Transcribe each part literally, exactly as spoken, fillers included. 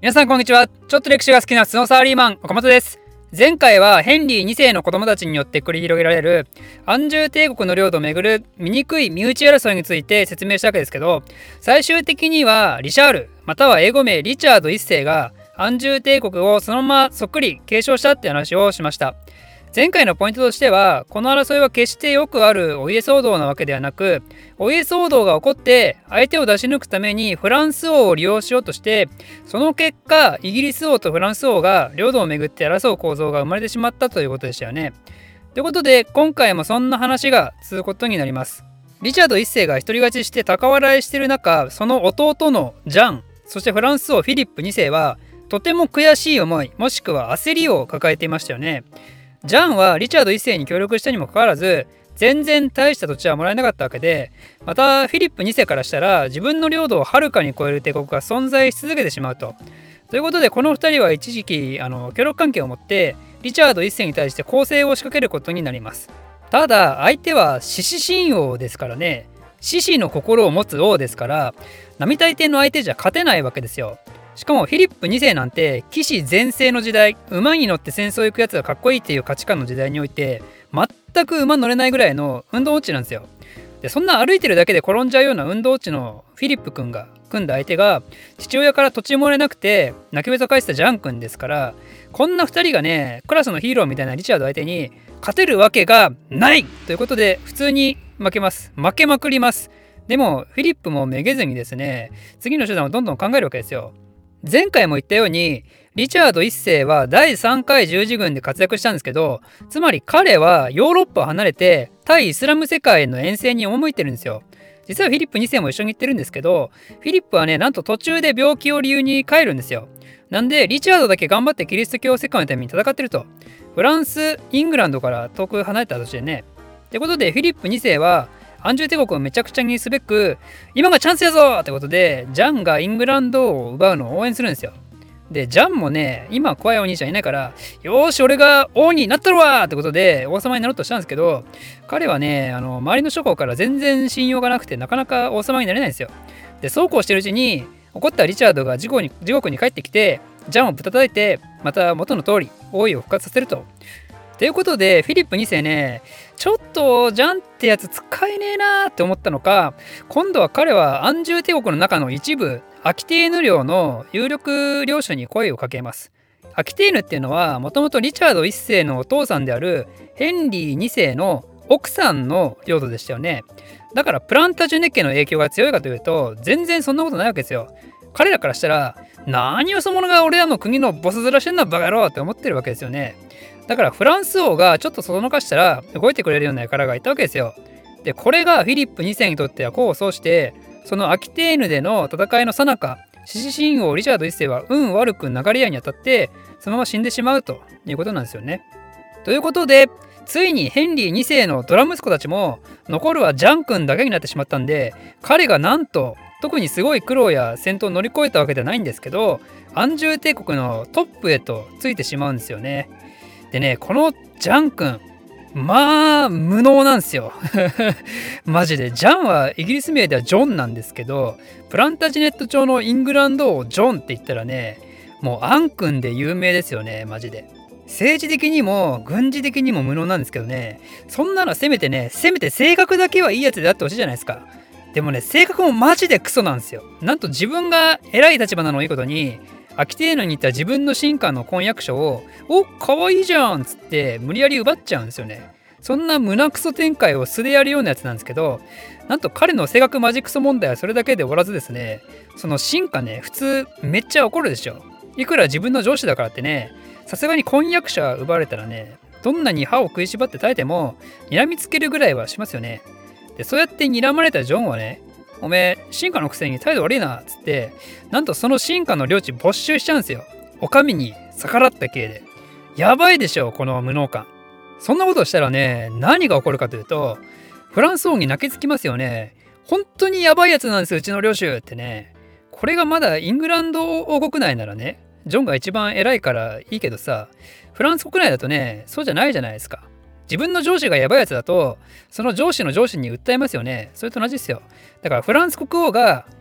皆さんこんにちは。ちょっと歴史が好きな普通のサラリーマン岡本です。前回はヘンリーにせいの子供たちによって繰り広げられる安住帝国の領土をめぐる醜い身内争いについて説明したわけですけど、最終的にはリシャールまたは英語名リチャードいっせいが安住帝国をそのままそっくり継承したって話をしました。前回のポイントとしては、この争いは決してよくあるお家騒動なわけではなく、お家騒動が起こって相手を出し抜くためにフランス王を利用しようとして、その結果イギリス王とフランス王が領土をめぐって争う構造が生まれてしまったということでしたよね。ということで今回もそんな話が続くことになります。リチャードいっせいが独り勝ちして高笑いしている中、その弟のジャン、そしてフランス王フィリップにせいはとても悔しい思い、もしくは焦りを抱えていましたよね。ジャンはリチャードいっせいに協力したにもかかわらず、全然大した土地はもらえなかったわけで、またフィリップにせいからしたら自分の領土をはるかに超える帝国が存在し続けてしまうと。ということでこのふたりは一時期あの協力関係を持ってリチャードいっせいに対して攻勢を仕掛けることになります。ただ相手は獅子神王ですからね。獅子の心を持つ王ですから、並大抵の相手じゃ勝てないわけですよ。しかもフィリップにせいなんて騎士全盛の時代、馬に乗って戦争行くやつがかっこいいっていう価値観の時代において全く馬乗れないぐらいの運動音痴なんですよ。でそんな歩いてるだけで転んじゃうような運動音痴のフィリップ君が組んだ相手が父親から土地もらえなくて泣きべそかいてたジャン君ですから、こんなふたりがねクラスのヒーローみたいなリチャード相手に勝てるわけがないということで普通に負けます。負けまくります。でもフィリップもめげずにですね、次の手段をどんどん考えるわけですよ。前回も言ったようにリチャードいっせいはだいさんかい十字軍で活躍したんですけど、つまり彼はヨーロッパを離れて対イスラム世界への遠征に赴いてるんですよ。実はフィリップにせいも一緒に行ってるんですけど、フィリップはねなんと途中で病気を理由に帰るんですよ。なんでリチャードだけ頑張ってキリスト教世界のために戦ってると。フランスイングランドから遠く離れた土地でね。ってことでフィリップにせいは安住帝国をめちゃくちゃにすべく今がチャンスやぞってことでジャンがイングランドを奪うのを応援するんですよ。でジャンもね今怖いお兄ちゃんいないからよーし俺が王になったるわってことで王様になろうとしたんですけど、彼はねあの周りの諸侯から全然信用がなくてなかなか王様になれないんですよ。でそうこうしてるうちに怒ったリチャードが地獄に地獄に帰ってきてジャンをぶったたいてまた元の通り王位を復活させると。ということでフィリップにせいねちょっとジャンってやつ使えねえなーって思ったのか、今度は彼は安住帝国の中の一部アキテーヌ領の有力領主に声をかけます。アキテーヌっていうのはもともとリチャードいっせいのお父さんであるヘンリーにせいの奥さんの領土でしたよね。だからプランタジュネ家の影響が強いかというと全然そんなことないわけですよ。彼らからしたら何をそ者が俺らの国のボス面してんだバカ野郎って思ってるわけですよね。だからフランス王がちょっとそそのかしたら動いてくれるような輩がいたわけですよ。でこれがフィリップにせいにとっては功を奏して、そのアキテーヌでの戦いの最中、獅子神王リチャードいっせいは運悪く流れ屋に当たってそのまま死んでしまうということなんですよね。ということでついにヘンリーにせいのドラ息子たちも残るはジャン君だけになってしまったんで、彼がなんと特にすごい苦労や戦闘を乗り越えたわけではないんですけど、安住帝国のトップへとついてしまうんですよね。でねこのジャン君まあ無能なんですよマジでジャンはイギリス名ではジョンなんですけど、プランタジネット朝のイングランド王ジョンって言ったらねもうアン君で有名ですよね。マジで政治的にも軍事的にも無能なんですけどね、そんなのせめてねせめて性格だけはいいやつであってほしいじゃないですか。でもね性格もマジでクソなんですよ。なんと自分が偉い立場なのをいいことにアキテーヌに行った自分の臣下の婚約者をお可愛いじゃんっつって無理やり奪っちゃうんですよね。そんな胸クソ展開を素でやるようなやつなんですけど、なんと彼の性格マジクソ問題はそれだけで終わらずですね、その臣下ね普通めっちゃ怒るでしょ。いくら自分の上司だからってね、さすがに婚約者奪われたらねどんなに歯を食いしばって耐えても睨みつけるぐらいはしますよね。でそうやって睨まれたジョンはね、おめえ臣下のくせに態度悪いなっつってなんとその臣下の領地没収しちゃうんですよ。お上に逆らった系で。やばいでしょこの無能感。そんなことをしたらね何が起こるかというとフランス王に泣きつきますよね。本当にやばいやつなんですうちの領主ってね。これがまだイングランド王国内ならねジョンが一番偉いからいいけどさ、フランス国内だとねそうじゃないじゃないですか。自分の上司がやばいやつだとその上司の上司に訴えますよね。それと同じですよ。だからフランス国王が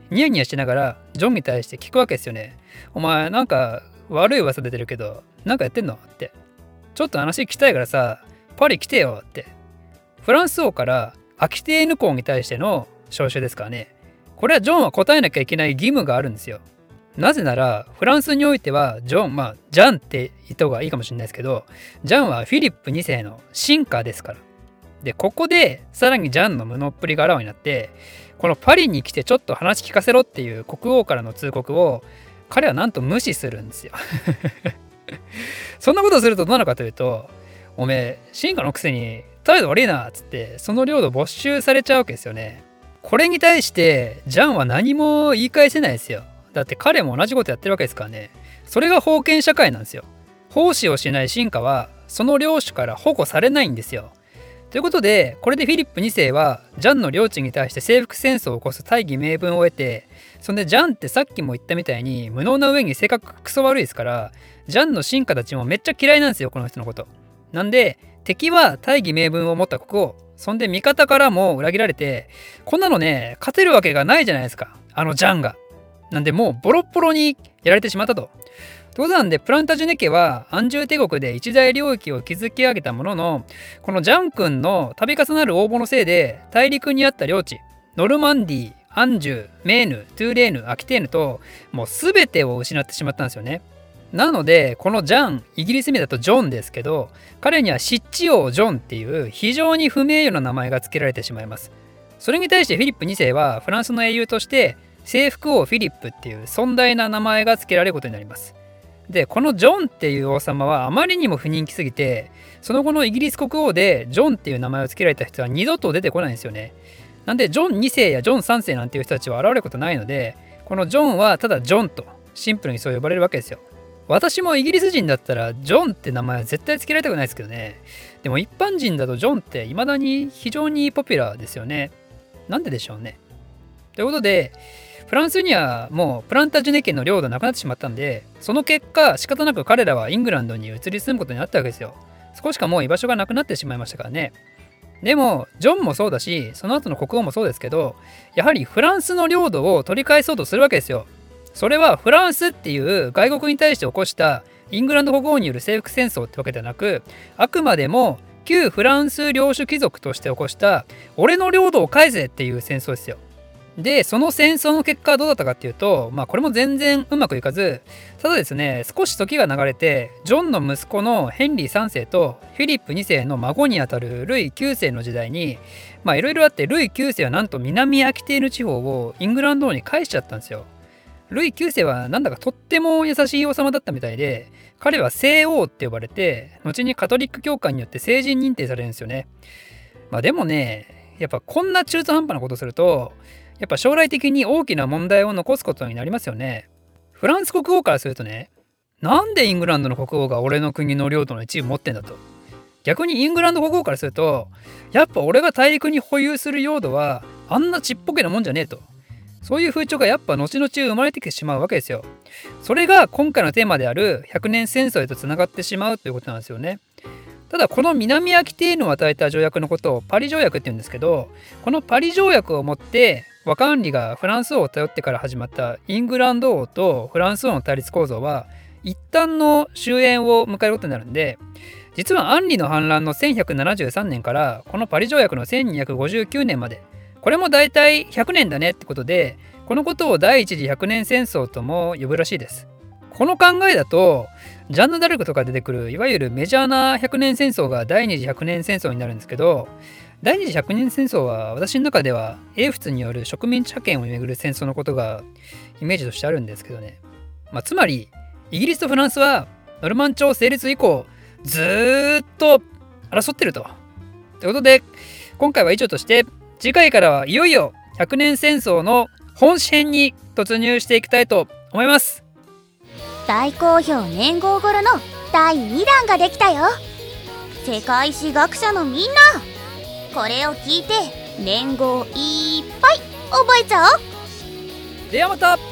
ニヤニヤしながらジョンに対して聞くわけですよね。お前なんか悪い噂出てるけどなんかやってんのって。ちょっと話聞きたいからさパリ来てよって。フランス王からアキテーヌ公に対しての招集ですからね。これはジョンは答えなきゃいけない義務があるんですよ。なぜならフランスにおいてはジョン、まあジャンって言った方がいいかもしれないですけど、ジャンはフィリップにせいの臣下ですから。でここでさらにジャンの無能っぷりがあらわになって、このパリに来てちょっと話聞かせろっていう国王からの通告を彼はなんと無視するんですよ。そんなことをするとどうなるかというと、おめえ臣下のくせに態度悪いなっつってその領土没収されちゃうわけですよね。これに対してジャンは何も言い返せないですよ。だって彼も同じことやってるわけですからね。それが封建社会なんですよ。奉仕をしない臣下はその領主から保護されないんですよ。ということでこれでフィリップにせいはジャンの領地に対して征服戦争を起こす大義名分を得て、そんでジャンってさっきも言ったみたいに無能な上に性格クソ悪いですから、ジャンの臣下たちもめっちゃ嫌いなんですよこの人のこと。なんで敵は大義名分を持った国王、そんで味方からも裏切られて、こんなのね勝てるわけがないじゃないですかあのジャンが。なんでもうボロッボロにやられてしまったと。ということなんでプランタジュネ家は安住帝国で一大領域を築き上げたものの、このジャン君の度重なる応募のせいで大陸にあった領地ノルマンディー、アンジュ、メーヌ、トゥーレーヌ、アキテーヌともう全てを失ってしまったんですよね。なのでこのジャン、イギリス名だとジョンですけど、彼には湿地王ジョンっていう非常に不名誉な名前が付けられてしまいます。それに対してフィリップにせいはフランスの英雄として征服王フィリップっていう尊大な名前が付けられることになります。でこのジョンっていう王様はあまりにも不人気すぎて、その後のイギリス国王でジョンっていう名前を付けられた人は二度と出てこないんですよね。なんでジョンにせいやジョンさんせいなんていう人たちは現れることないので、このジョンはただジョンとシンプルにそう呼ばれるわけですよ。私もイギリス人だったらジョンって名前は絶対付けられたくないですけどね。でも一般人だとジョンって未だに非常にポピュラーですよね。なんででしょうね。ということでフランスにはもうプランタジュネ家の領土なくなってしまったんで、その結果仕方なく彼らはイングランドに移り住むことになったわけですよ。少しかもう居場所がなくなってしまいましたからね。でもジョンもそうだし、その後の国王もそうですけど、やはりフランスの領土を取り返そうとするわけですよ。それはフランスっていう外国に対して起こしたイングランド国王による征服戦争ってわけではなく、あくまでも旧フランス領主貴族として起こした俺の領土を返せっていう戦争ですよ。でその戦争の結果はどうだったかっていうと、まあこれも全然うまくいかず、ただですね少し時が流れてジョンの息子のヘンリーさんせいとフィリップにせいの孫にあたるルイきゅうせいの時代に、まあいろいろあってルイきゅうせいはなんと南アキテーヌ地方をイングランド王に返しちゃったんですよ。ルイきゅうせいはなんだかとっても優しい王様だったみたいで、彼は聖王って呼ばれて後にカトリック教会によって聖人認定されるんですよね。まあでもねやっぱこんな中途半端なことするとやっぱ将来的に大きな問題を残すことになりますよね。フランス国王からするとね、なんでイングランドの国王が俺の国の領土の一部持ってんだと。逆にイングランド国王からすると、やっぱ俺が大陸に保有する領土はあんなちっぽけなもんじゃねえと。そういう風潮がやっぱ後々生まれてきてしまうわけですよ。それが今回のテーマであるひゃくねん戦争へとつながってしまうということなんですよね。ただこの南アキテーヌを与えた条約のことをパリ条約って言うんですけど、このパリ条約をもって和管理がフランス王を頼ってから始まったイングランド王とフランス王の対立構造は一旦の終焉を迎えることになるんで、実はアンリの反乱のせんひゃくななじゅうさんねんからこのパリ条約のせんにひゃくごじゅうきゅうねんまで、これもだいたいひゃくねんだねってことで、このことを第一次ひゃくねん戦争とも呼ぶらしいです。この考えだとジャンヌ・ダルクとか出てくるいわゆるメジャーなひゃくねん戦争が第二次ひゃくねん戦争になるんですけど、第二次ひゃくねん戦争は私の中では英仏による植民地覇権をめぐる戦争のことがイメージとしてあるんですけどね。まあ、つまりイギリスとフランスはノルマン朝成立以降ずーっと争ってると。ということで今回は以上として、次回からはいよいよひゃくねん戦争の本史編に突入していきたいと思います。 大好評年号頃のだいにだんができたよ。世界史学者のみんな、これを聞いて年号いっぱい覚えちゃおう。 ではまた。